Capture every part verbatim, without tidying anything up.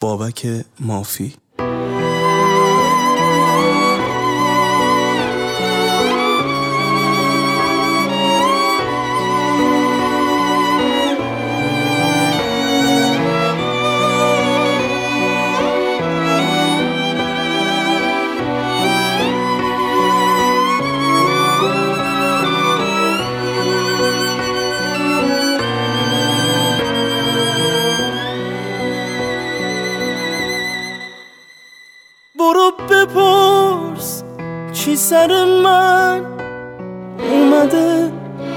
بابک مافی. برو بپرس چی سر من اومده،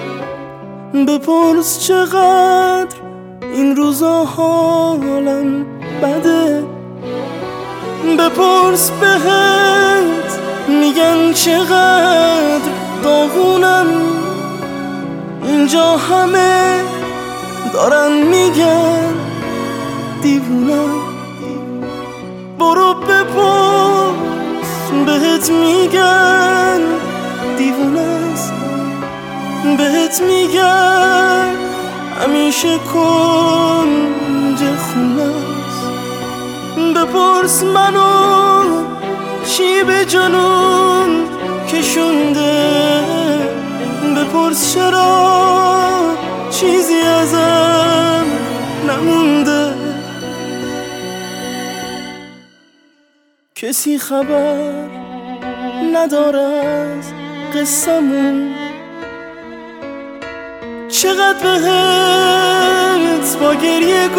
بپرس چقدر این روزا حالم بده، بپرس بهت میگن چقدر داغونم، اینجا همه دارن میگن دیوونم. برو بپرس بهت میگن دیوونه است، بهت میگن همیشه کنج خونه است. بپرس منو چی به جنون کشونده، بپرس چرا چیزی ازم نمونده. کسی خبر نداره از قصمون، چقدر بهت با گریه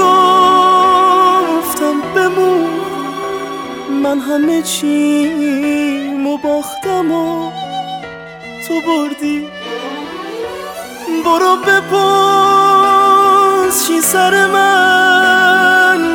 گفتم بمون، من همه چیمو باختم و تو بردی. برو بپرس چی سر من